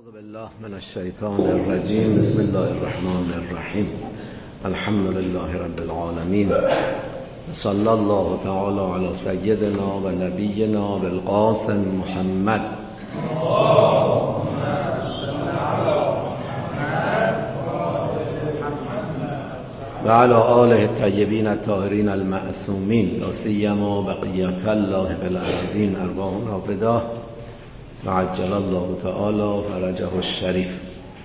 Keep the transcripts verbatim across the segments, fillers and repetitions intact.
اعوذ بالله من الشیطان الرجیم. بسم الله الرحمن الرحیم. الحمد لله رب العالمین. صلی الله تعالی علی سیدنا و نبینا بالقاسم محمد و علی آله الطیبین الطاهرین المعصومین، لا سیما بقیة الله فی الارضین، ارواحنا فداه و عجل الله تعالی فرجه الشریف.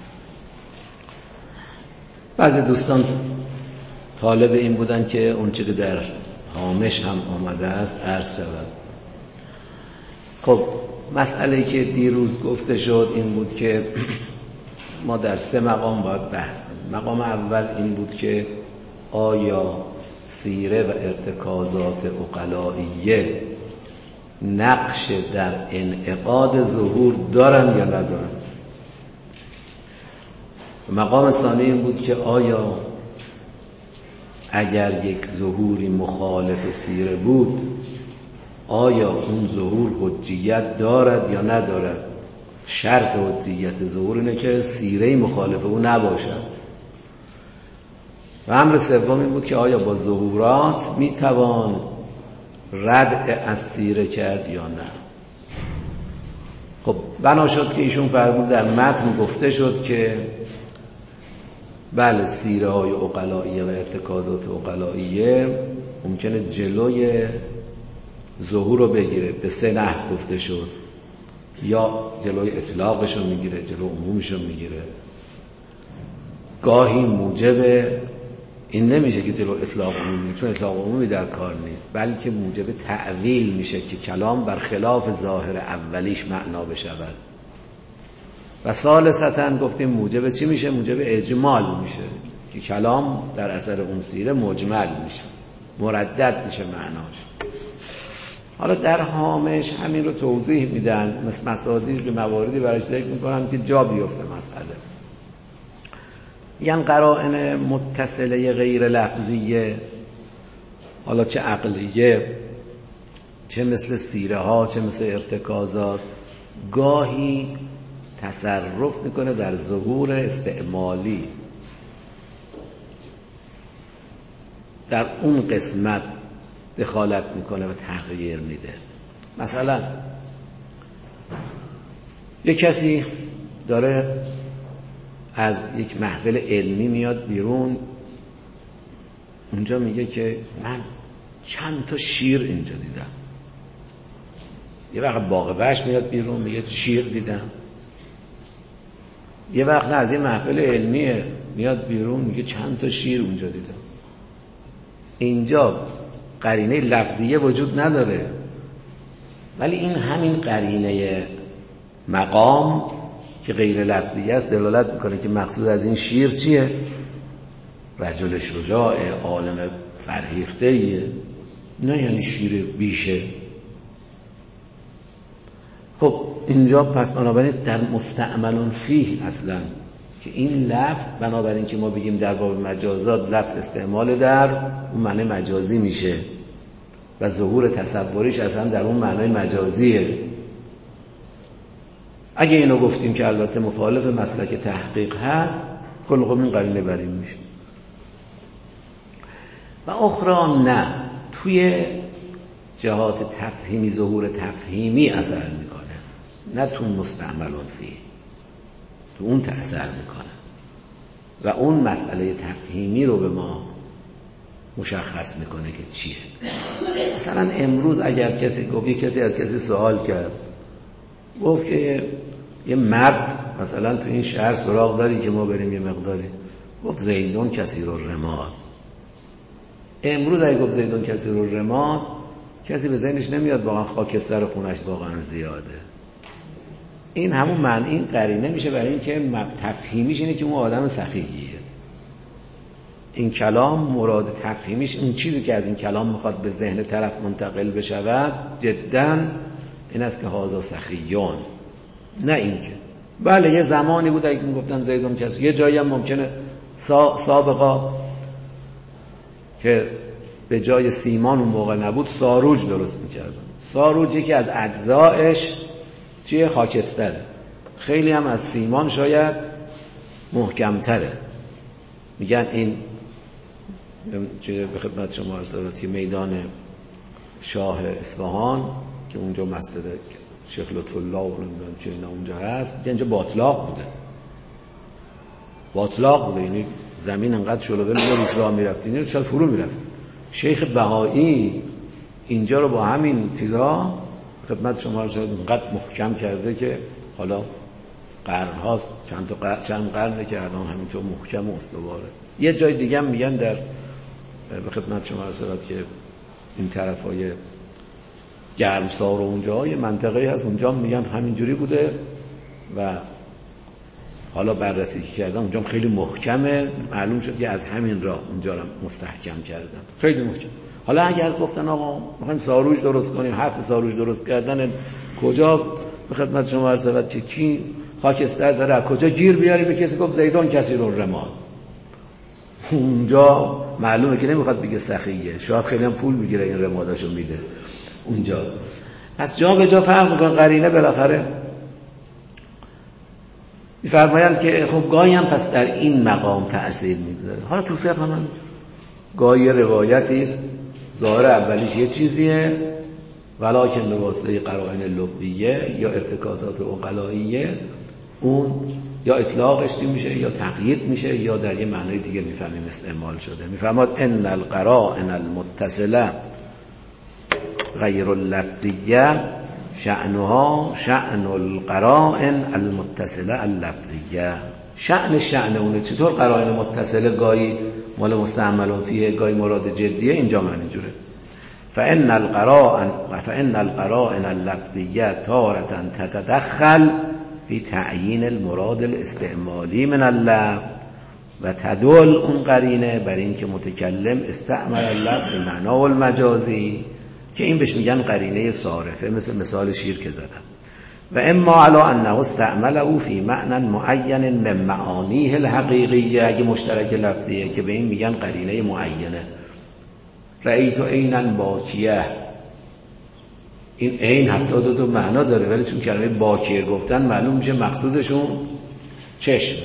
بعضی دوستان طالب این بودن که اون چیزی در هامش هم آمده است عرض شود. خب مسئله که دیروز گفته شد این بود که ما در سه مقام باید بحث کنیم. مقام اول این بود که آیا سیره و ارتکازات عقلائیه نقش در انعقاد ظهور دارن یا ندارن. مقام ثانی این بود که آیا اگر یک ظهوری مخالف سیره بود آیا اون ظهور حجیت دارد یا ندارد. شرط حجیت ظهور اینه که سیره مخالف او نباشد. و امر سوم این بود که آیا با ظهورات میتوان رد از سیره کرد یا نه. خب بنا شد که ایشون فرمود در متن گفته شد که بله سیره های عقلائیه و ارتکازات عقلائیه ممکنه جلوی ظهور رو بگیره. به سه نحو گفته شد، یا جلوی اطلاقش رو میگیره، جلو عمومش رو میگیره. گاهی موجب این نمیشه که جلو اطلاق عمومی، چون اطلاق عمومی در کار نیست، بلکه موجب تعویل میشه که کلام برخلاف ظاهر اولیش معنا بشود. و ثالثاً گفتیم موجب چی میشه؟ موجب اجمال میشه که کلام در اثر اون سیره مجمل میشه، مردد میشه معناش. حالا در هامش همین رو توضیح میدن، مثل مصادیق به مواردی برای ذکر میکنن که جا بیفته مسئله. یعنی قرائن متصله غیر لفظیه، حالا چه عقلیه چه مثل سیره ها چه مثل ارتکازات، گاهی تصرف میکنه در ظهور استعمالی، در اون قسمت دخالت میکنه و تغییر میده. مثلا یک کسی داره از یک محفل علمی میاد بیرون، اونجا میگه که من چند تا شیر اینجا دیدم. یه وقت باغ وحش میاد بیرون میگه شیر دیدم. یه وقت نه از این محفل علمیه میاد بیرون میگه چند تا شیر اونجا دیدم. اینجا قرینه لفظیه وجود نداره، ولی این همین قرینه مقام که غیر لفظی است دلالت میکنه که مقصود از این شیر چیه؟ رجل شجاع، عالم فرهیخته‌ایه، نه یعنی شیر بیشه. خب اینجا پس بنابراین در مستعمل فیه اصلا که این لفظ بنابراین که ما بگیم در باب مجازات لفظ استعمال در اون معنی مجازی میشه و ظهور تصوریش اصلا در اون معنی مجازیه. اگه اینو گفتیم که البته مخالف مسلک تحقیق هست، کل خب این قرینه بر این میشه. و اخرى نه، توی جهات تفهیمی ظهور تفهیمی اثر میکنه، نه تو مستعمل فیه، تو اون تأثیر میکنه و اون مسئله تفهیمی رو به ما مشخص میکنه که چیه. مثلا امروز اگر کسی گفت، یه کسی از کسی سوال کرد گفت که یه مرد مثلا تو این شهر سراغ داری که ما بریم یه مقداری، گفت زیدون کثیر الرمال. امروز اگه گفت زیدون کثیر الرمال کسی به ذهنش نمیاد واقعا خاکستر خونش واقعا زیاده. این همون معنی این قرینه میشه برای این که تفهیمیش اینه که اون آدم سخیه. این کلام مراد تفهیمیش اون چیزی که از این کلام میخواد به ذهن طرف منتقل بشود جدا این است که هازا سخیون، نه اینکه بله یه زمانی بود اگه میگفتن زیدون کسی، یه جایی هم ممکنه سا سابقا که به جای سیمان اون موقع نبود ساروج درست میکردن. ساروجی که از اجزایش چیه؟ خاکستره. خیلی هم از سیمان شاید محکمتره. میگن این چه به خدمت شما عرض که میدان شاه اصفهان که اونجا مسجد شیخ لطف الله و نمیدونم چه اینا اونجا هست، میگن اینجا باطلاق بوده. باطلاق بوده، یعنی زمین انقدر شلوغه بود روش راه میرفت، اینو چرا فرو میرفت. شیخ بهایی اینجا رو با همین چیزا خدمت شما رو انقدر محکم کرده که حالا قرن هاست، چند تا قرن، چند قرنه که الان همینطور محکم و استواره. یه جای دیگه هم میگن در به خدمت شما رسالت که این طرفای گرمسار و اونجا یه منطقه‌ای هست، اونجا میگن همینجوری بوده و حالا بررسی کردن اونجا خیلی محکمه، معلوم شد که از همین راه اونجا رو مستحکم کردن، خیلی محکم. حالا اگر گفتن آقا میخوایم ساروج درست کنیم، حرف ساروج درست کردن کجا به خدمت شما رسالت که چی خاکستر داره، کجا گیر بیاری؟ به کسی گفت زیدان کثیر الرمال. اونجا معلومه که نمیخواد بگه سخیه، شاید خیلی هم پول بگیره این رماداشو میده اونجا. پس جا به جا فرق میکنه، قرینه بالاخره میفرمایند که خب گاهی هم پس در این مقام تأثیر میگذاره. حالا تو فقه هم گاهی روایتی است ظاهر اولیش یه چیزیه ولکن به واسطه قرائن لغویه یا ارتکازات عقلاییه اون یا اطلاقش میشه یا تقیید میشه یا در یه معنای دیگه میفهمیم استعمال شده. میفرماد ان القرائن المتصله غیر اللفظیه شأنها شأن القرائن المتصله اللفظیه. شأن شأن اونه. چطور قرائن متصله گاهی مال مستعمل فیه گاهی مراد جدیه؟ اینجا همینجوره. فإن القرائن فإن القرائن اللفظیه تارة تتدخل فی تعیین المراد الاستعمالی من اللفظ و تدل اون قرینه بر این که متکلم استعمل اللفظ به معنا و المجازی که این بهش میگن قرینه صارفه، مثل مثال شیر که زدم. و اما علی انه استعمله فی معنی معین من معانیه الحقیقیه، اگه مشترک لفظیه که به این میگن قرینه معینه. رأیت عینا باکیه، این عین هفتاد و دو معنا داره ولی چون کلمه باکیه گفتن معلوم میشه مقصودشون چشمه.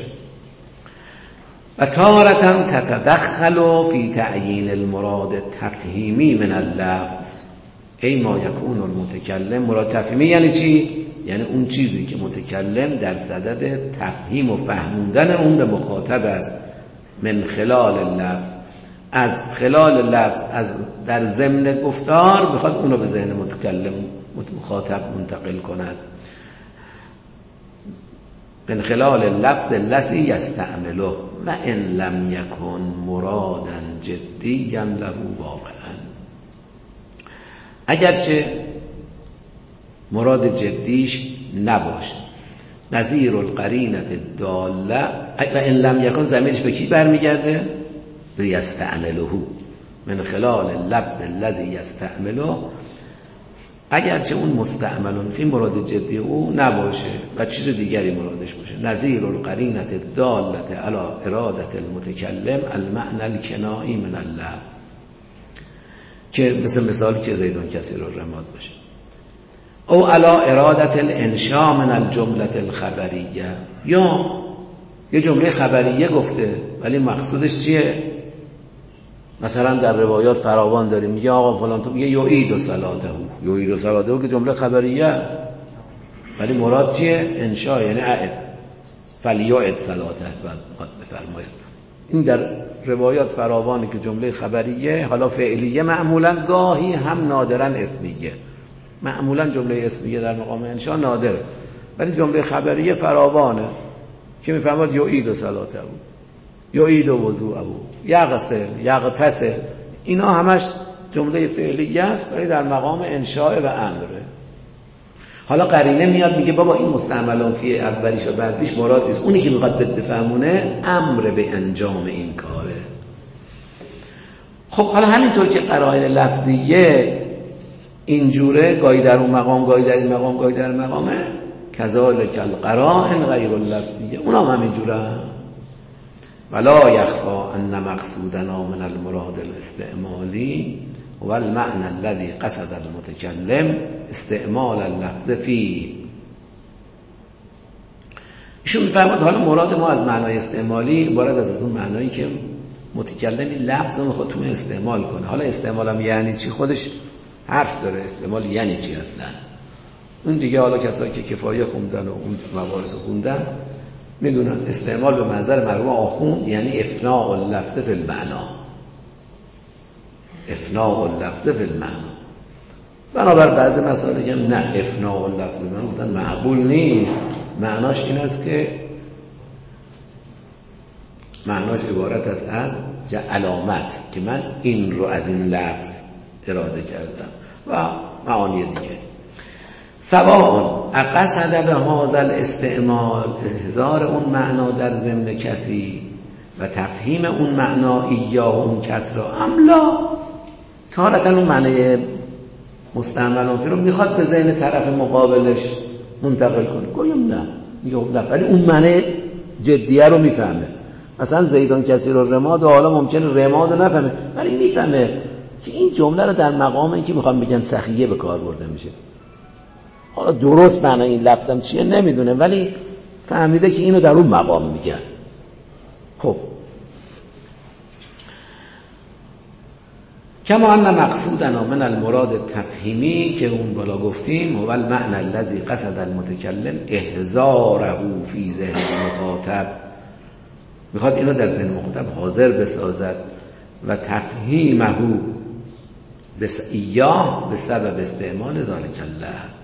و تارة تتدخل فی تعیین المراد تفهیمی من اللفظ ای ما یکون المتکلم. مراد تفهیمی یعنی چی؟ یعنی اون چیزی که متکلم در صدد تفهیم و فهموندن اون به مخاطب است. من خلال اللفظ، از خلال لفظ، از در ضمن گفتار بخواد اونو به ذهن متکلم مخاطب منتقل کند. من خلال لفظ الذی یستعمله و ان لم یکن مرادا جدیا له واقعا. اگرچه مراد جدیش نباشه. نظیر القرینه الداله و ان لم یکن ضمیرش به کی برمیگرده؟ به یستعمله. من خلال لفظ الذی یستعمله، اگرچه اون مستعملون فی مراد جدی او نباشه و چیز دیگری مرادش باشه. نظیر القرینه الداله علی اراده المتکلم المعنى الکنایی من اللفظ، که مثل مثالی که زیدون کثیر الرماد باشه. او علی اراده الانشاء من الجمله الخبریه، یا یه جمله خبریه گفته ولی مقصودش چیه؟ مثلا در روایات فراوان داریم میگه آقا فلان تو میگه یعید صلاته، یعید صلاته که جمله خبریه است ولی مراد چیه؟ انشاء، یعنی اعد فلیعد صلاته. بعد بفرمایید این در روایات فراوانی که جمله خبریه حالا فعلیه معمولا، گاهی هم نادرا اسمیه. معمولا جمله اسمیه در مقام انشاء نادره ولی جمله خبریه فراوانه که میفرماد یعید صلاته یعید وضوءه یغسل یغتسل. اینا همش جمله فعلیه است ولی در مقام انشاء و امره. حالا قرینه میاد میگه بابا این مستعملان فی اولیش و بعدیش مراد نیست، اونی که میخواد بفهمونه امر به انجام این کاره. خب حالا همینطور که قرائن لفظیه اینجوره، گاهی در اون مقام گاهی در این مقام گاهی در مقامه، کذالک القرائن غیر اللفظیه اونا هم همینجوره. ولا یخفا ان مقصودنا من المراد الاستعمالی و المعنى الذي قصد المتكلم استعمال اللفظ فيه ایشون میفرماد حالا مراد ما از معنای استعمالی عبارت از اون معنایی که متکلم این لفظ رو میخواد تو استعمال کنه. حالا استعمالم یعنی چی خودش حرف داره، استعمال یعنی چی اصلا. اون دیگه حالا کسایی که کفایه خوندن و اون مباحث خوندن میدونن استعمال به منظر مرحوم آخوند یعنی افناء اللفظ فی المعنا، افناء اللفظ فی المعنا. بنابر بعضی مسائل که نه افناء اللفظ فی المعنا گفتن معقول نیست، معناش این است که معناش عبارت است از علامت که من این رو از این لفظ اراده کردم و معانی دیگه. سواء اقصد به هذا الاستعمال احضار اون معنا در ضمن کسی و تفهیم اون معنا یا اون کس را املا، تارتا اون معنی مستعمل فی رو میخواد به ذهن طرف مقابلش منتقل کنه، گویم نه میگه نه، ولی اون معنی جدیه رو میفهمه. مثلا زیدان کسی رو رماد و حالا ممکنه رماد رو نفهمه ولی میفهمه که این جمله رو در مقام این که میخوام بگن سخیه به کار برده میشه. حالا درست معنی این لفظم چیه نمیدونه ولی فهمیده که اینو در اون مقام میگن. خب کما ان مقصودنا من المراد تفهیمی که اون بالا گفتیم هو المعنى الذي قصد المتکلم احضاره فی ذهن المخاطب، میخواد اینو در ذهن مخاطب حاضر بسازد و تفهیمه بس ایاه به سبب استعمال ذالک اللفظ،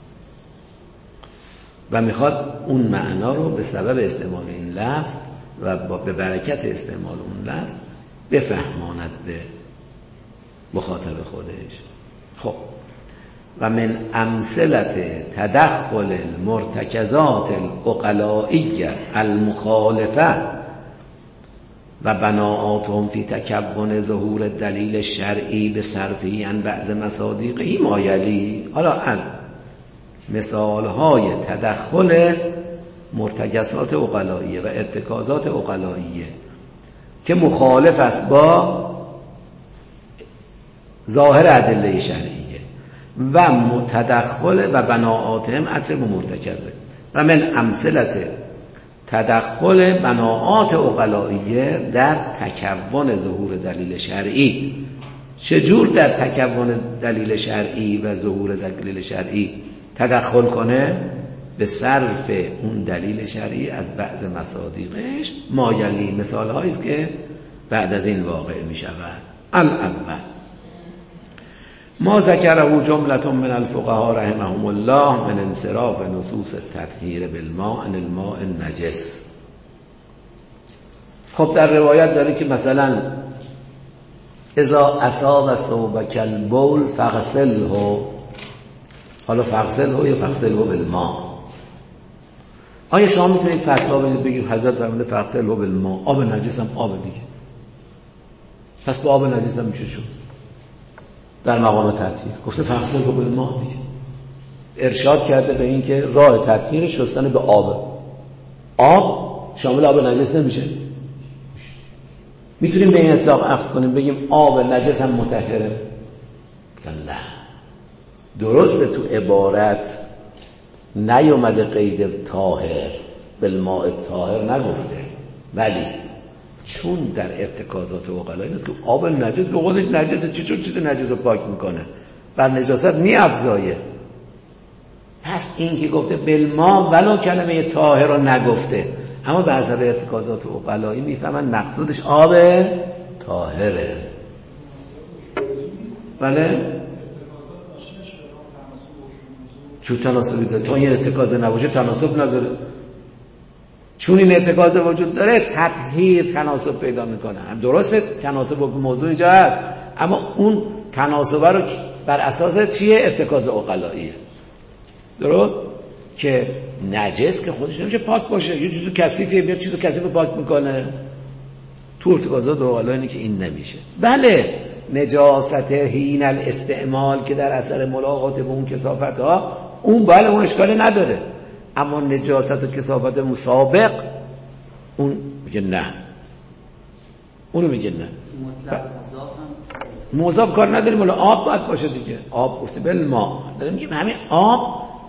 و میخواد اون معنا رو به سبب استعمال این لفظ و به برکت استعمال اون لفظ بفهماند به مخاطب خودش. خب و من امثلت تدخل المرتکزات العقلائیه المخالفه و بناءاتهم فی تکون ظهور دلیل شرعی به صرفی عن بعض مصادیقه ما یلی. حالا از مثالهای تدخل مرتکزات عقلائیه و ارتکازات عقلائیه که مخالف است با ظاهر ادله شرعیه و تدخل و بناءاتهم عطف به مرتکزه. و من امثلت تدخل بناءات عقلائیه در تکون ظهور دلیل شرعی. چجور در تکون دلیل شرعی و ظهور دلیل شرعی تدخل کنه؟ به صرف اون دلیل شرعی از بعض مصادیقش مایلی، مثال هایی است که بعد از این واقع می شود. الاول ما ذکره جملة من الفقهاء رحمهم الله من انصراف نصوص التطهیر بالماء عن الماء النجس. خب در روایت داره که مثلا اذا اصاب ثوبک البول فغسله، حالا فغسله یا فغسله بالماء. آیا شما میتونید فتوا بدید بگید حضرت فرموده فغسله بالماء، آب نجس هم آب دیگه، پس با آب نجس هم میشه شد در مقام تطهیر؟ گفته فغسله بالماء دیگه، ارشاد کرده به این که راه تطهیر شستن به آب. آب شامل آب نجس نمیشه. میتونیم به این اطلاق اخذ کنیم بگیم آب نجس هم مطهره؟ نه، درسته تو عبارت نیومده قید طاهر بالماء طاهر نگفته، ولی چون در ارتکازات عقلایی است که آب نجس به خودش نجسه، چطور چیز نجس رو پاک میکنه؟ بر نجاست میافزایه. پس این که گفته بالماء ولو کلمه طاهر رو نگفته، اما به حسب ارتکازات عقلایی میفهمن مقصودش آب طاهره. بله؟ چون تناسبی داره، چون این ارتکاز نباشه تناسب نداره. چون این ارتکاز وجود داره تطهیر تناسب پیدا میکنه. درسته تناسب با موضوع اینجا هست، اما اون تناسب رو بر اساس چیه؟ ارتکاز عقلاییه. درست؟ که نجس که خودش نمیشه پاک باشه، یه چیزو کثیفه بیاد چیزو کثیف پاک میکنه. تو ارتکازات عقلایی که این نمیشه. بله نجاست حین الاستعمال که در اثر ملاقات با اون کثافت ها، اون بله اون اشکالی نداره، اما نجاست و کثافت مسابق اون میگه نه، اونو میگه نه. مطلق مضاف هم مضاف کار نداریم، ولی آب باید باشه دیگه. آب گفته بالماء، داریم میگیم همین آب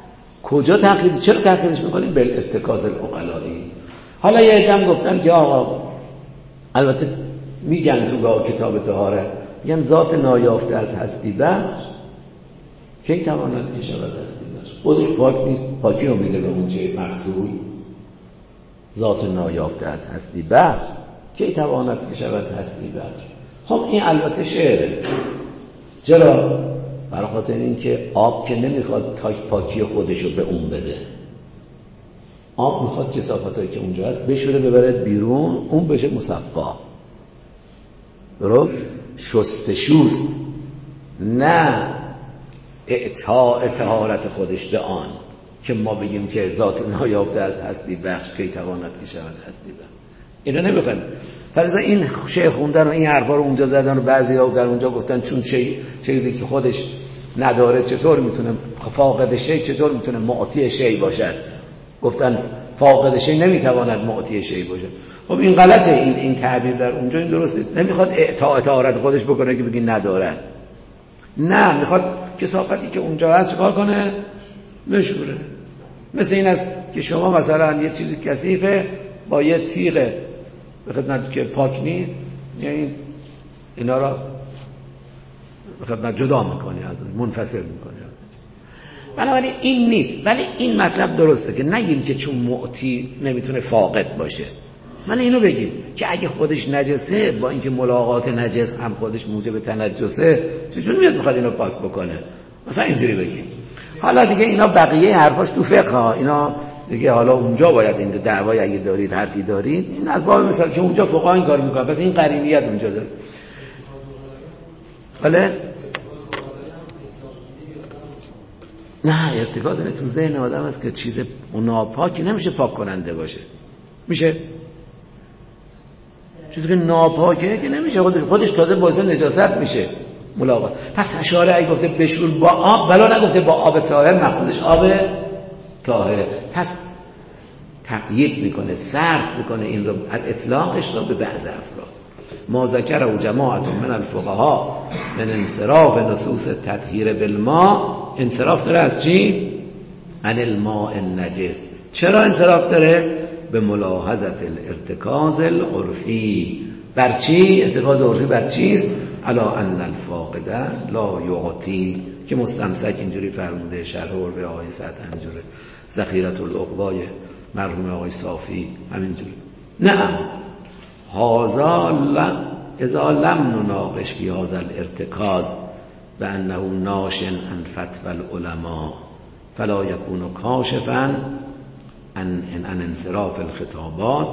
کجا تقیید؟ چرا تقییدش میکنیم؟ بالارتکاز العقلائی. حالا یه عده‌ام گفتن که آقا البته میگن تو کتاب طهارت میگن ذات نایافته از هستی بخش کی تواند که شود هستی بخش؟ خودش پاک نیست، پاکی رو میده به اون چه مقصود. ذات نایافته از هستی بخش کی تواند که شود هستی بخش؟ خب این البته شعره. چرا؟ برای خاطر این که آب که نمیخواد تا پاکی خودش رو به اون بده. آب میخواد کثافتایی که اونجا هست بشوره ببره بیرون، اون بشه مصفا. درست؟ شستشوست، نه اعطاء طهارت خودش به آن که ما بگیم که ذات نایافته از هستی بخش کی تواند که شود هستی بخش. اینا نمیخوایم. پس این شیخ خوندن و این حرفا رو اونجا زدن و بعضی‌ها در اونجا گفتن چون چی چیزی که خودش نداره چطور میتونه فاقد شی، چطور میتونه معطی شی باشد؟ گفتن فاقد شی نمیتواند معطی شی باشد. خب این غلطه. این این تعبیر در اونجا این درست نیست. نمیخواد اعطاء طهارت خودش بکنه که بگی نداره. نه، میخواد کثافتی که اونجا هست چیکار کنه؟ بشوره. مثل این است که شما مثلا یه چیزی کثیفه با یه تیغ به خدمت که پاک نیست، یعنی اینا را به خدمت جدا میکنی، از اون منفصل میکنی. بنابراین این نیست. ولی این مطلب درسته که نگیم که چون معطی نمیتونه فاقد باشه. من اینو بگیم که اگه خودش نجسه، با اینکه ملاقات نجس هم خودش موجب تنجسه، چجوری میاد میخواد اینو پاک بکنه؟ مثلا اینجوری بگیم. حالا دیگه اینا بقیه حرفاش تو فقه ها، اینا دیگه حالا اونجا باید این دعوای اگه دارید حرفی دارید، این از باب مثلا که اونجا فقها این کار میکنن، پس این قرینیت اونجا داره. بله؟ نه، ارتکاز اینه تو ذهن آدم است که چیز ناپاکی نمیشه پاک کننده باشه. میشه؟ چیزی که ناپاکه که نمیشه خودش خودش تازه باعث نجاست میشه ملاقات. پس شارع ای گفته بشور با آب، ولی نگفته با آب طاهر، مقصودش آب طاهره. پس تقیید میکنه، صرف میکنه این رو، اطلاقش رو به بعض افراد. ما ذکره جماعت من الفقها من انصراف نصوص تطهیر بالماء. انصراف داره از چی؟ عن الماء النجس. چرا انصراف داره؟ به ملاحظت الارتکاز العرفی. بر چی؟ ارتکاز عرفی بر چیست؟ الا ان الفاقده لا یعطی، که مستمسک اینجوری فرموده، شرح عرفی آقای سعد انجوره، ذخیرة العقبای مرحوم آقای صافی همینجوری. نه، هذا اذا لم نناقش فی هذا الارتکاز بانه ناش عن فتوى العلماء فلا یکون کاشفا عن عن انصراف الخطابات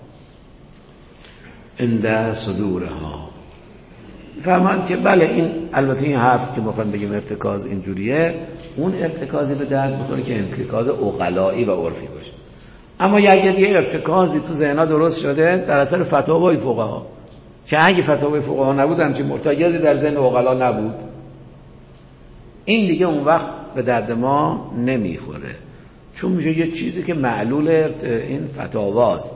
عند صدورها. فهمند که بله، این البته این حرف که میخوام بگیم ارتکاز اینجوریه، اون ارتکازی به درد میخوره که ارتکاز عقلایی و عرفی باشه. اما اگر یه ارتکازی تو ذهن‌ها درست شده در اثر فتاوای فقها، که اگه فتاوای فقها نبود همچین مرتکزی در ذهن عقلا نبود، این دیگه اون وقت به درد ما نمیخوره، چون میشه یه چیزی که معلول این فتاواست.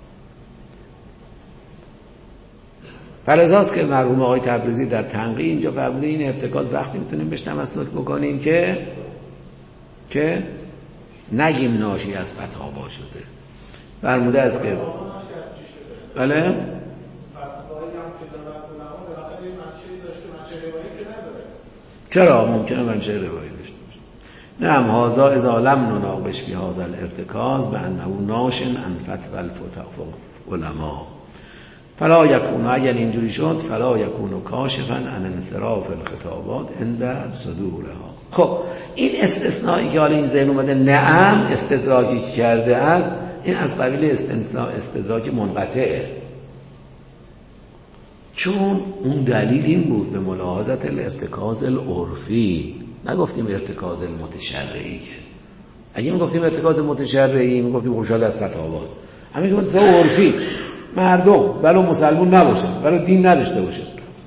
فلذاست که مرحوم آقای تبریزی در تنقیح اینجا فرموده این ارتکاز وقتی میتونیم بهش تمسک بکنیم که که نگیم ناشی از فتاوا شده. فرموده است که بله چرا ممکنه منشأ روایی داشته باشه. نعم، هذا اذا لم نناقش فی هذا الارتکاز بانه ناش عن فتوى العلماء فلا یکون، اگر اینجوری شد فلا یکون کاشفا عن انصراف الخطابات عند صدورها. خب این استثنایی که حالا این ذهن اومده نعم استدراکی کرده است، این از قبیل استدراک منقطعه، چون اون دلیل این بود به ملاحظت الارتکاز العرفی. نگفتیم ارتکاز المتشرعی. اگه میگفتیم ارتکاز متشرعی میگفتیم خوشحال از فتاواست. همین که ارتکاز عرفی، مردم ولو مسلمون نباشه، ولو دین نداشته باشه،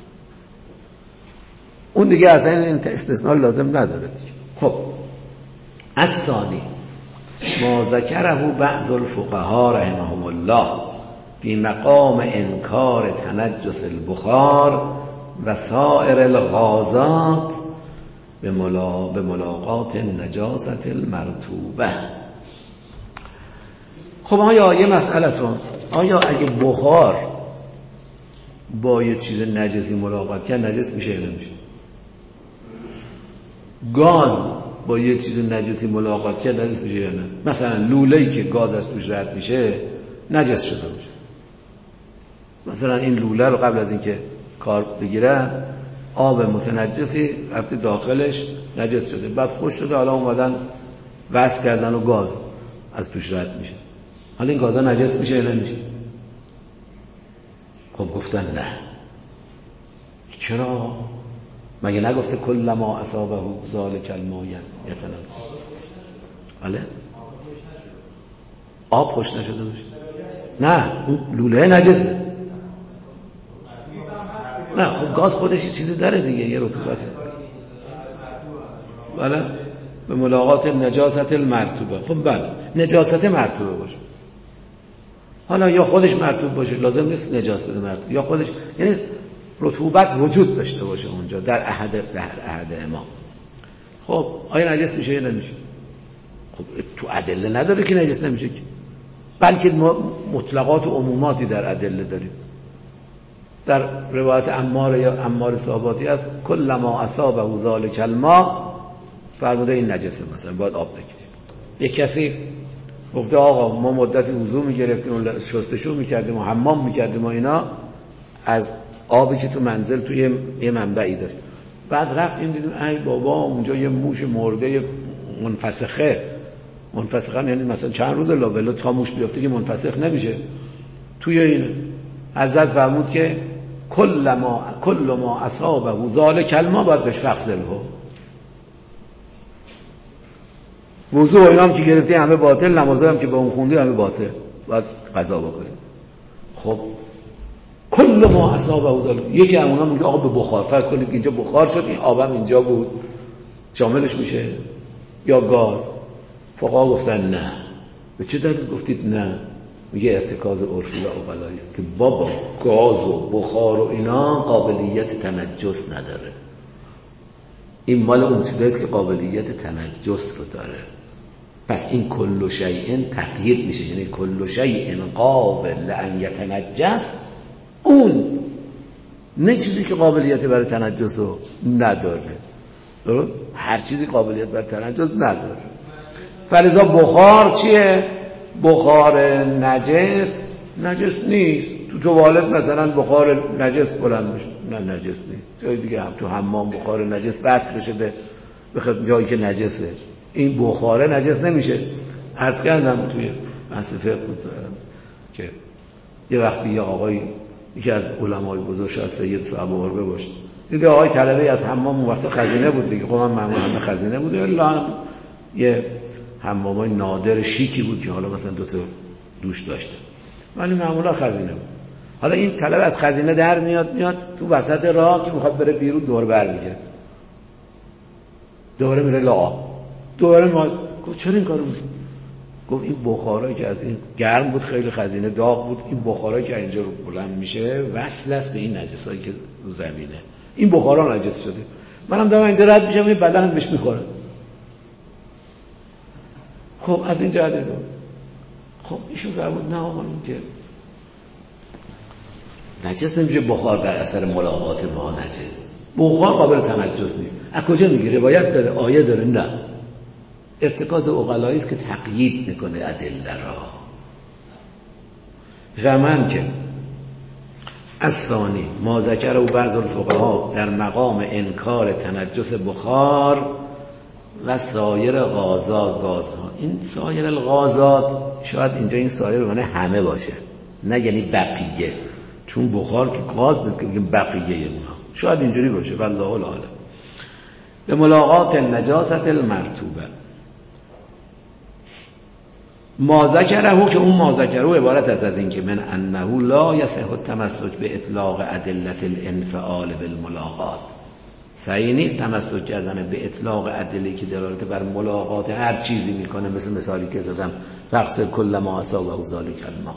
اون دیگه اصلا این استثناء لازم نداره دیگه. خب الثانی ما ذکره بعض الفقهاء رحمهم الله فی مقام انکار تنجس البخار و سائر الغازات به ملا به ملاقات نجاست المرطوبه. خب آیا یه مسئله‌تون، آیا اگه بخار با یه چیز نجسی ملاقات کرد نجس میشه یا نمیشه؟ گاز با یه چیز نجسی ملاقات کرد نجس میشه یا نه؟ مثلا لوله‌ای که گاز از توش رد میشه نجس شده باشه. مثلا این لوله رو قبل از اینکه کار بگیرن آب متنجسی رفته داخلش نجس شده، بعد خوش شده، حالا اومدن وصل کردن و گاز از توش رد میشه. حالا این گازا نجس میشه یا نمیشه؟ خب گفتن نه. چرا؟ مگه نگفته کل ما اصابه ذالک الماء یتنجس؟ بله؟ آب خوش نشده باشه؟ نه، اون لوله نجسه. نه خب گاز خودش یه چیزی داره دیگه، یه رطوبتی. بله؟ به ملاقات نجاست المرطوبه. خب بله، نجاست مرطوبه باشه. حالا یا خودش مرطوب باشه، لازم نیست نجاست مرطوب، یا خودش یعنی رطوبت وجود داشته باشه اونجا در احد در احد ما. خب آیا نجس میشه یا نمیشه؟ خب تو ادله نداره که نجس نمیشه، بلکه مطلقات و عموماتی در ادله داریم. در روایت عمار یا عمار صحاباتی است کل ما اصابه ذالک الماء، فرموده این نجسه، مثلا باید آب بکشیم. یک کسی گفته آقا ما مدتی وضو میگرفتیم، شستشو میکردیم و حمام میکردیم و اینا از آبی که تو منزل توی یه منبعی داشت، بعد رفتیم دیدیم ای بابا اونجا یه موش مرده منفسخه، منفسخه یعنی مثلا چند روز لاولا تا موش بیفته که منفسخ نمیشه، توی اینه. حضرت فرمود که کل ما کل ما اصابه ذالک الماء باید بهش فغسله. وضو و اینا هم که گرفتی همه باطل، نمازه هم که با اون خوندی همه باطل، باید قضا بکنیم. خب کل ما اصابه ذالک، یکی از اونها میگه آقا به بخار، فرض کنید که اینجا بخار شد، این آبم اینجا بود، شاملش میشه یا گاز؟ فقها گفتن نه. به چه دلیل گفتید نه؟ میگه ارتکاز عرفی و عقلایی است که بابا گاز و بخار و اینا قابلیت تنجس نداره، این مال اون چیزاییست که قابلیت تنجس رو داره. پس این کل شیء تقیید میشه، یعنی کل شیء قابل ان یتنجس، اون نه چیزی که قابلیت برای تنجس رو نداره. درست؟ هر چیزی قابلیت برای تنجس نداره. فلذا بخار چیه؟ بخار نجس نجس نیست. تو توالت مثلا بخار نجس بلند بشه، نه نجس نیست. جای دیگه هم تو حمام بخار نجس وصل بشه به به جایی که نجسه، این بخاره نجس نمیشه. عرض کردم توی بحث فقه که یه وقتی یه آقای یکی از علمای بزرگ شاید سید صاحب عربه باشه، دیده آقای طلبه از حمام اون وقت خزینه بود دیگه، خب من معمولا همه خزینه بود، الا یه حمامای نادر شیکی بود که حالا مثلا دو تا دوش داشته، ولی معمولا خزینه بود. حالا این طلبه از خزینه در میاد میاد تو وسط راه که میخواد بره بیرون، دور بر میگرد، دوباره میره لا، دوباره ما گفت چرا این کارو میکنی؟ گفت این بخارایی که از این گرم بود، خیلی خزینه داغ بود، این بخارایی که اینجا رو بلند میشه وصل است به این نجسایی که رو زمینه، این بخارا نجس شده، منم دارم اینجا رد میشم این بدنم بهش میخوره. خب از این جهت رو خب ایشون فرمود نه آقا این که نجس نمیشه بخار در اثر ملاقات ما نجس، بخار قابل تنجس نیست. از کجا میگه؟ روایت داره، آیه داره؟ نه، ارتکاز عقلایی است که تقیید میکنه ادله را. فمن که از ثانی ما ذکر او بعض الفقها در مقام انکار تنجس بخار و سایر غازات، گازها. این سایر الغازات شاید اینجا این سایر معنی همه باشه، نه یعنی بقیه، چون بخار که غاز نیست که بگیم بقیه اونها، شاید اینجوری باشه، والله اعلم. به ملاقات نجاست المرطوبه ما ذکره، که اون ما ذکره عبارت است از این که من انه لا یصح التمسک به اطلاق ادله الانفعال بالملاقات، صحیح نیست تمسک کردن به اطلاق ادله‌ای که دلالت بر ملاقات هر چیزی میکنه، مثل مثالی که زدم فغسل کل ما اصابه ذالک الماء،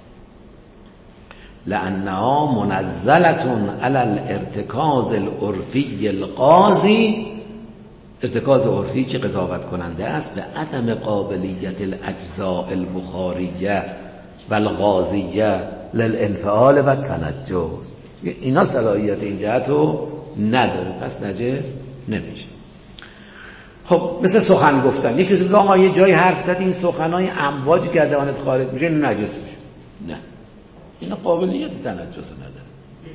لانها منزله علی الارتکاز العرفی القاضی ارتکاز عرفی که قضاوت کننده است به عدم قابلیت الاجزاء البخاریه و الغازیه للانفعال و تنجس. اینا صلاحیت این جهت رو نداره، پس نجس نمیشه. خب مثل سخن گفتن، یکی کسی بگه آقا یه جای حرف زد این سخنای امواجی که دهانت خارج میشه این نجس میشه. نه، اینا قابلیت تنجس نداره.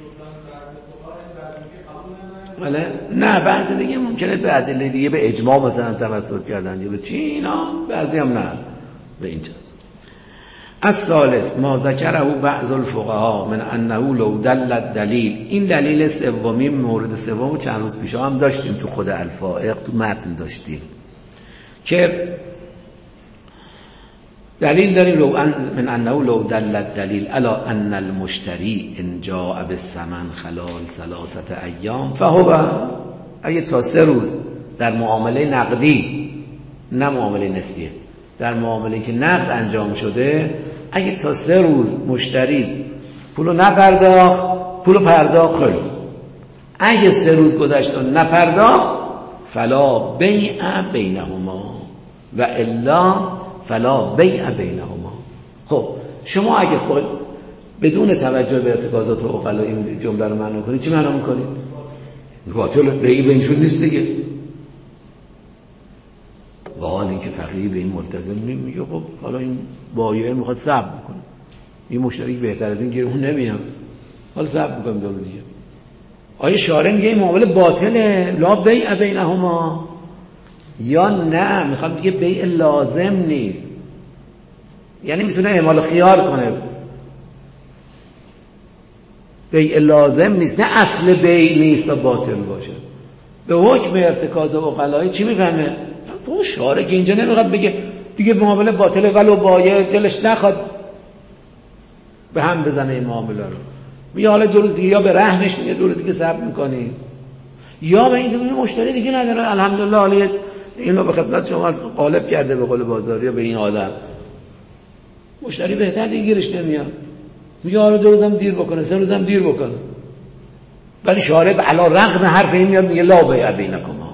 بله نه، بعضی دیگه ممکنه به ادله دیگه به اجماع مثلا توسل کردن یا به چی، اینا بعضی هم نه به این جهت. الثالث ما ذکره بعض الفقهاء من انه لو دل الدلیل، این دلیل سومی مورد سوم چند روز پیش هم داشتیم تو خود الفائق، تو متن داشتیم که دلیل داریم لو ان من انه لو دل الدلیل علی ان المشتری ان جاء بالثمن خلال ثلاثه ایام فهو، اگه تا سه روز در معامله نقدی، نه معامله نسیه، در معامله که نقد انجام شده، اگه تا سه روز مشتری پولو نپرداخت، پولو پرداخت خیلی، اگه سه روز گذشت و نپرداخت فلا بیع بینهما و الا فلا بیع بینهما. خب شما اگه خود بدون توجه به ارتکازات عقلا این جمله رو معنا کنید، چی معنا میکنید؟ باطل، بیع بینشون نیست دیگه. و حال این که فقیه به این ملتزم میگه خب حالا این بایع میخواد صبر بکنه، این مشتری بهتر از این گیرمون نمیاد، حالا صبر بکنیم دو روز دیگه. آیا شارع میگه این معامله باطله لا بیع بینهما، یا نه میخوام بگه بیع لازم نیست، یعنی میتونه اعمال خیار کنه، بیع لازم نیست، نه اصل بیع نیست تا باطل باشه. به حکم ارتکاز عقلایی چی میفهمه؟ تو شارع که اینجا نمیخواد بگه دیگه معامله باطله ولو بایع دلش نخواد به هم بزنه این معامله رو، میگه حالا دو روز دیگه یا به رحمش میگه دو روز دیگه صبر میکنی، یا به این مشتری دیگه نداره الحمدلله حالا اینو به خدمت شما غالب کرده به قول بازاری به این آدم، مشتری بهتر دیگه گیرش نمیاد، میگه حالا دو روزم دیر بکنه، سه روزم دیر بکنه، ولی شارع علی رغم حرف این میاد میگه لا بیع بینکما.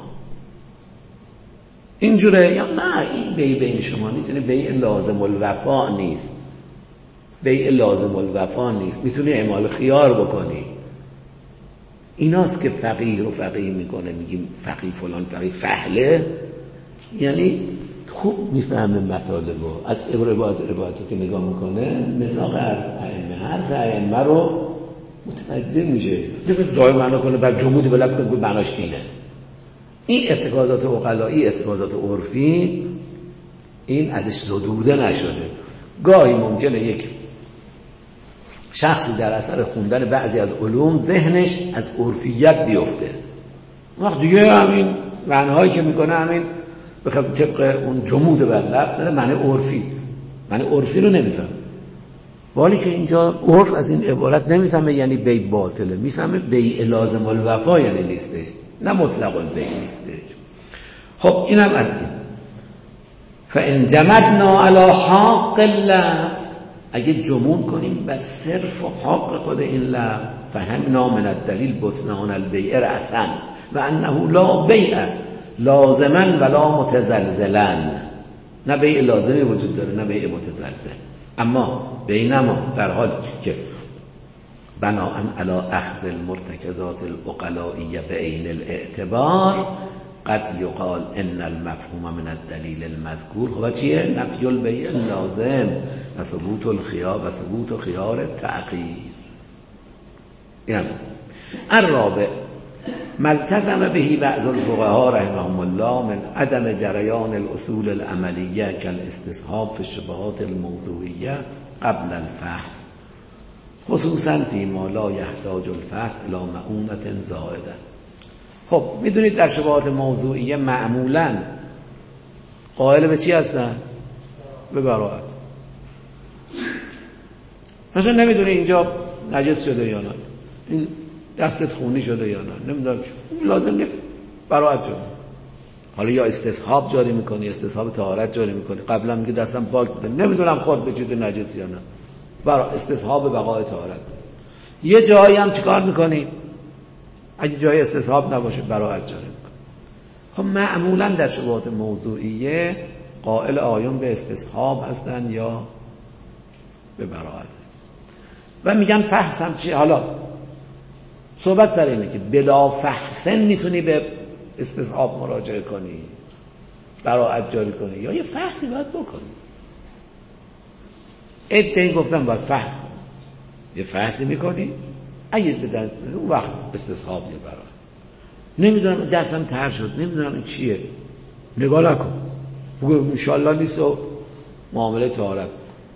اینجوره یا نه؟ این بیع بین شما نیست، یعنی بیع لازم الوفا نیست، بیع لازم الوفا نیست، میتونی اعمال خیار بکنی. ایناست که فقیه رو فقیه میکنه، میگیم فقیه فلان فقیه فهله، یعنی خوب میفهمه مطالبو، از عبارات عبارات که نگاه میکنه مزاق ائمه، حرف ائمه رو متوجه میشه، دیگه دائم معنا کنه بر جمودی به لفظ کنه معناش اینه. این ارتکازات عقلایی، ارتکازات عرفی، این ازش زدوده نشده. گاهی ممکنه یک شخصی در اثر خوندن بعضی از علوم ذهنش از عرفیت بیفته، وقت دیگه همین معناهایی که میکنه همین بخواد طبق اون جمود بر لفظ داره معنی عرفی، معنی عرفی رو نمیفهم، ولی که اینجا عرف از این عبارت نمیفهمه یعنی بیع باطله، میفهمه بیع لازم الوفا یعنی نیستش، نه مطلق البیع نیستش. خب اینم از این. فان جمدنا علی حق اللفظ، اگه جمود کنیم و صرف و حق خود این لفظ، فهمنا من الدلیل بطلان البیع رأسا و انه لا بیع لازما ولا متزلزلا، نه بیع لازمی وجود داره نه بیع متزلزل، اما بینما در حال که بناء علی اخذ المرتکزات العقلائیه بعین الاعتبار قد یقال ان المفهوم من الدلیل المذکور هو چیه؟ نفی البیع لازم و ثبوت الخیار و ثبوت خیار التعقیر. یعنی الرابع ملتزم به بعض الفقهاء رحمهم الله من عدم جریان الاصول العملیه کالاستصحاب فی الشبهات الموضوعیه قبل الفحص، خصوصا فیما لا یحتاج الفحص الی معونة زائده. خب میدونید در شبهات موضوعیه معمولا قائل به چی هستن؟ به براءت. مثلا نمیدونی اینجا نجس شده یا نه، این دستت خونی شده یا نه، نمیدونم لازم نیست براءت شده. حالا یا استصحاب جاری میکنی، استصحاب طهارت جاری میکنی، قبلا میگه دستم پاک بوده، نمیدونم خود به چیز نجس یا نه، برای استصحاب بقای طهارت. یه جایی هم چیکار میکنی؟ اگه جای استصحاب نباشه براءت جاری میکنی. خب معمولا در شبهات موضوعیه قائل آیون به استصحاب هستن یا به براءت هستن و میگن فحص هم چیه. حالا صحبت سر اینه که بلا فحصن میتونی به استصحاب مراجعه کنی، براءت جاری کنی، یا یه فحصی باید بکنی. ادعی گفتم باید فحص کنی، یه فحصی میکنی، اگه به دست اون وقت استصحاب یه براءت. نمیدونم دستم تر شد، نمیدونم این چیه، نگاه نکن، بگو انشالله نیست و معامله طهارت.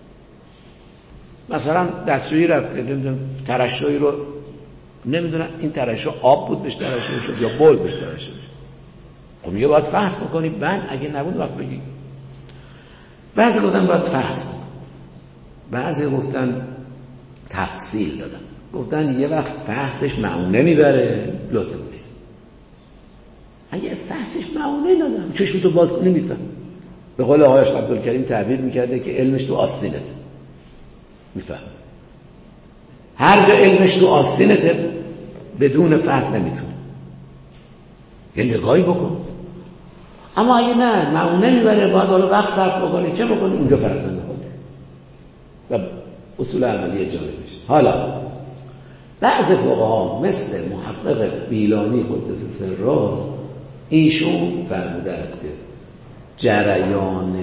مثلا دستشویی رفته، نمیدونم ترشویی رو، نمیدونم این ترشو آب بود بهش ترشویی شد یا بول بهش ترشویی شد. خب میگه باید فحص بکنی، بعد اگه نبود وقت بگی. بعضی گفتن باید فحص بکنی، بعضی گفتن تفصیل دادن، گفتن یه وقت فحصش معونه میبره لازم نیست. اگه فحصش معونه ندارم چشمتو باز کنی میفهم. به قول آقای عبدالکریم تعبیر میکرده که علمش تو آستینته، میفهم. هر جا علمش تو آستینته بدون فحص نمیتونه. یه نگاهی بکن. اما اگه نه معونه میبره باید حالا وقت صرف بکنی، چه بکنی؟ اونجا فحص نمیکنی و اصول عملی جاری میشه. حالا بعض فقها مثل محقق بیلانی قدس سره ایشون فرموده است که جریان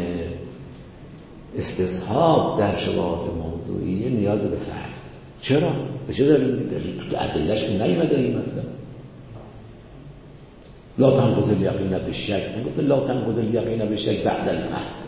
استصحاب در شبهات موضوعیه نیاز به فحص. چرا؟ به چه دلیل؟ دلیل تو ادله‌اش که نیومده این مطلب. لا تنقض الیقین بالشک، نگفته لا تنقض الیقین بالشک بعد الفحص.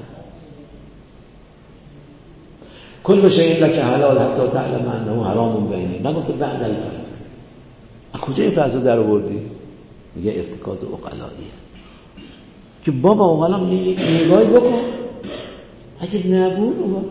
کل شیء لک حلال حتی تعلم انه حرام بینه، نگفته بعد الفحص. از کجا این فحص رو در آوردی؟ میگه ارتکاز عقلاییه که بابا عقلا میگه نگاهی بکن، اگه نبود بابا.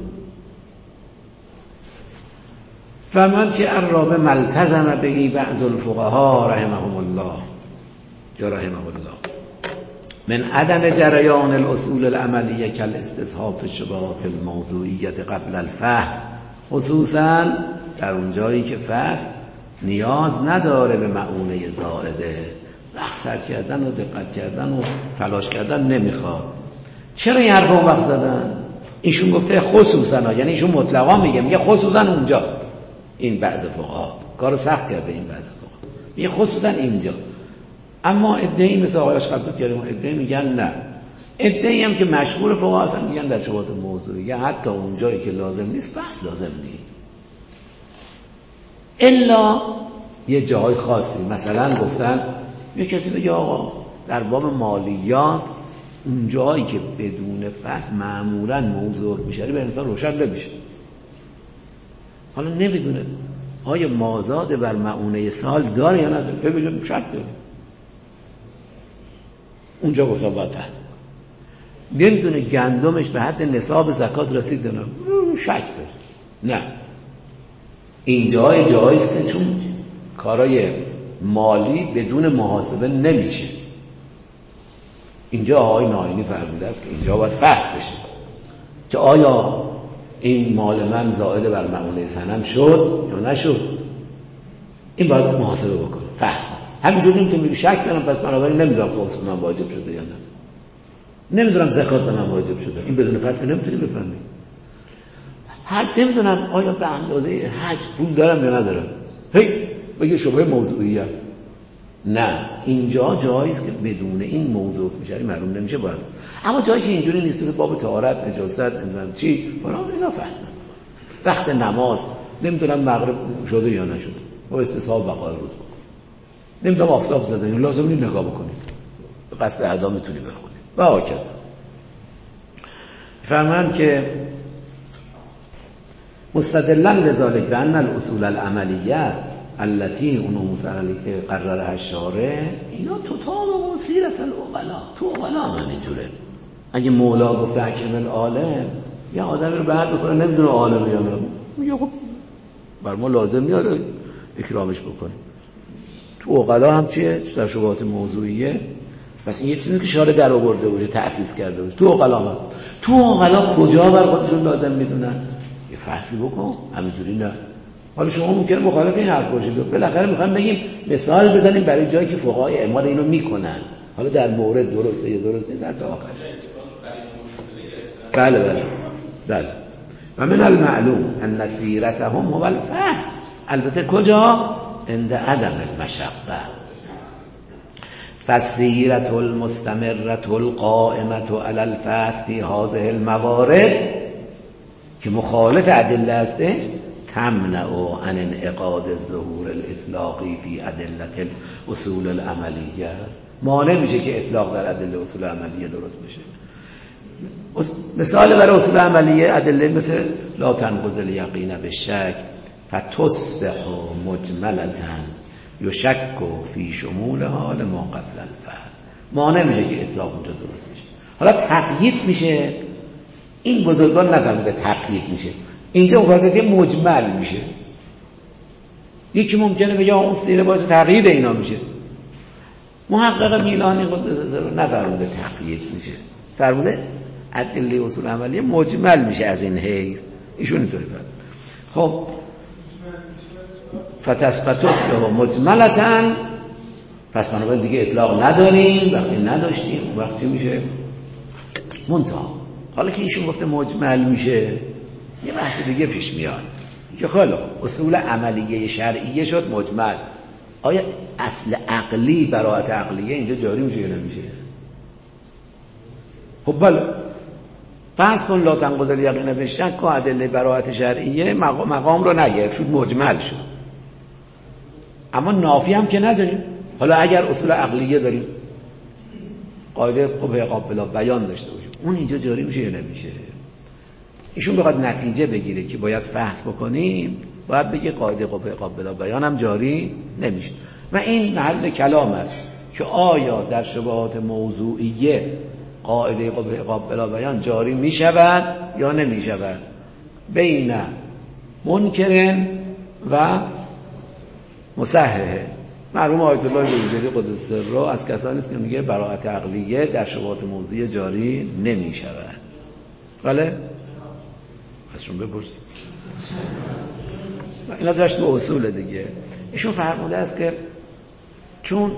فمن که الرابع ملتزم به بعض الفقهاء رحمهم الله یا رحمه الله من عدم جریان الاصول العملیه کالاستصحاب فی الشبهات الموضوعیه قبل الفحص، خصوصا در اون جایی که فحص نیاز نداره به معونه زائده، وقت سر کردن و دقت کردن و تلاش کردن نمیخواد. چرا این حرف رو وقت زدن؟ ایشون گفته خصوصا، یعنی ایشون مطلقا میگه، میگه خصوصا اونجا. این بعض فقها کارو سخت کرده، این بعض فقها میگه خصوصا اینجا. اما ادعی مثل آقای عبدالکریم ادعی میگن نه. ادعی هم که مشهور فقها هستن میگن در شبهات موضوعیه حتی اون جایی که لازم نیست بحث لازم نیست، الا یه جای خاصی. مثلا گفتن یه کسی بگه آقا در باب مالیات اون جایی که بدون فصل معمولا موضوع میشه به انسان روشن نمیشه. حالا نمیدونه آیا مازاد بر معونه سال داره یا نداره، ببینیم شک داره. اونجا گفتم باید فصل. نمیدونه گندمش به حد نصاب زکات رسید نه، شک داره. نه، این جای جاییست که چون کارای مالی بدون محاسبه نمیشه. اینجا آقای ناینی فرموده است که اینجا باید فصل بشه که آیا این مال من زائد بر معونه سنم شد یا نشد. این باید محاسبه بکنه، فصل. همینجوری نمیتونم میگه شک دارم پس بنابراین نمیدونم خمس به من واجب شده یا نه، نمیدونم زکات به من واجب شده. این بدون فصل نمیتونی بفهمی. هر نمیدونم آیا به اندازه حج پول دارم یا ندارم، هی بگه شبهه موضوعی است. نه، اینجا جایی است که بدون این موضوع میشه معلوم نمیشه باید. اما جایی که اینجوری نیست، مثل باب طهارت، نجاست، نمیدونم چی فلان، اینا فصل. وقت نماز نمیدونم مغرب شده یا نشده، با استصحاب بقای روز بکن. نمیدونم آفتاب زده، لازم نیست نگاه بکنی، به قصد ادا میتونی بخونی و هاکذا. فرمان که مستدلا لذالک بان الاصول العملیه التي اون موسعلی که قررها الشارع، اینا تطابق سیرت العقلا. تو عقلا هم اینجوره. اگه مولا گفته اکرم العالم، یه آدمی رو بعد بکنه نمیدونه عالمه یا نه، میگه خب بر ما لازم میاره اکرامش بکنه. تو عقلا هم چیه؟ در شبهات موضوعیه. پس این یه چیزی که شارع در آورده باشه، تأسیس کرده باشه. تو عقلا هست. تو عقلا کجا بر خودشون لازم میدونن؟ یه فحصی بکن، همینجوری نه. حالا شما ممکنه مخالف این حرف باشید، بالاخره میخوام بگیم مثال بزنیم برای جایی که فقهای اعمال اینو میکنن. حالا در مورد درسته یا درست نیست تا آخرش. بله بله بله. و من المعلوم ان سیرتهم هو الفصل. البته کجا؟ عند عدم المشقه. فالسیرة المستمرة القائمة على الفصل في هذه الموارد که مخالف ادله هستش تمنع عن انعقاد الظهور الاطلاقی فی ادله الاصول العملیه. مانع میشه که اطلاق در ادله اصول عملیه درست بشه. مثال برای اصول عملیه ادله مثل لا تنقض الیقین بالشک فتصبح مجملة یشک فی شمولها لما قبل الفعل. مانع میشه که اطلاق اونجا درست بشه. حالا تقیید میشه. این بزرگان نفهمیده تقیید میشه. اینجا واسطه مجمل میشه. یکی ممکنه بگه اون سیره باعث تقیید اینا میشه. محقق میلانی قدس سره نفهمیده تقیید میشه. فرموده ادله اصول عملیه مجمل میشه از این حیث. ایشون اینطوری فرمود. خب فتثبتس له مجملتن، پس بنابراین دیگه اطلاق نداریم. وقتی نداشتیم وقتی میشه منتها. حالا که ایشون گفته مجمل میشه یه بحث دیگه پیش میاد که خیلی اصول عملیه شرعیه شد مجمل. آیا اصل عقلی براءت عقلیه اینجا جاری میشه یا نمیشه؟ خب بله فرض کن لا تنقض الیقین بالشک که ادله براءت شرعیه مقام, مقام رو نگرفت شد مجمل شد. اما نافی هم که نداریم. حالا اگر اصول عقلیه داریم قاعده قوه قابل بیان داشته باشیم اون اینجا جاری میشه یا نمیشه؟ ایشون بخواد نتیجه بگیره که باید فحص بکنیم باید بگه قاعده قوه قابل بیان هم جاری نمیشه. و این محل کلام است که آیا در شبهات موضوعیه قاعده قوه قابل بیان جاری میشود یا نمیشود بین منکرن و مصححه. مرحوم آیت الله بروجردی قدس سره از کسانی است که میگه براءت عقلیه در شبهات موضوعی جاری نمی شود. بله؟ ازشون بپرسید. اینا داشت به اصول دیگه. ایشون فرموده است که چون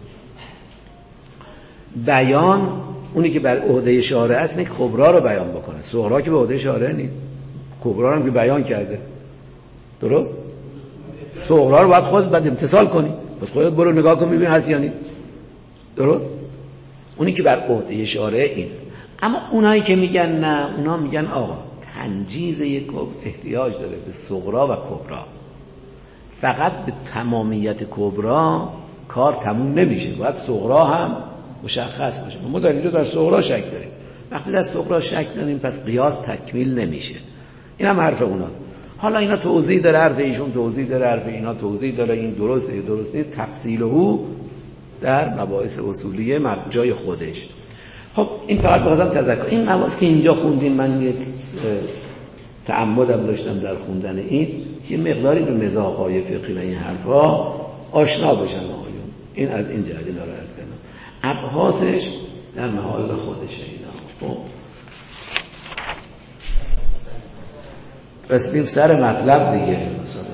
بیان اونی که بر عهده شارع است اینه کبرا رو بیان بکنه. صغرا که به عهده شارع نیست. کبرا رو هم که بیان کرده. درست؟ صغرا رو باید خودت بعد امتثال کنی. بس خودت برو نگاه کن ببین هست یا نیست. درست؟ اونی که بر عهده شارع این. اما اونایی که میگن نه، اونا میگن آقا تنجیز یک احتیاج داره به صغرا و کبرا. فقط به تمامیت کبرا کار تموم نمیشه. باید صغرا هم مشخص باشه. ما در اینجا در صغرا شک داریم. وقتی در صغرا شک داریم پس قیاس تکمیل نمیشه. این هم حرف اوناست. حالا اینا توضیح داره، حرف ایشون توضیح داره، حرف اینا توضیح داره. این درسته درست نیست، تفصیل او در مباحث اصولیه جای خودش. خب این فقط بخواستم تذکر این مباحث که اینجا خوندیم. من یک تعمدم داشتم در خوندن این که مقداری به مذاق‌های فقهی و این حرفا آشنا بشن آقایون. این از این جهت اینا رو عرض کردم. ابحاثش در محل خودشه اینا. خب رسیدیم سر مطلب دیگه. مثلا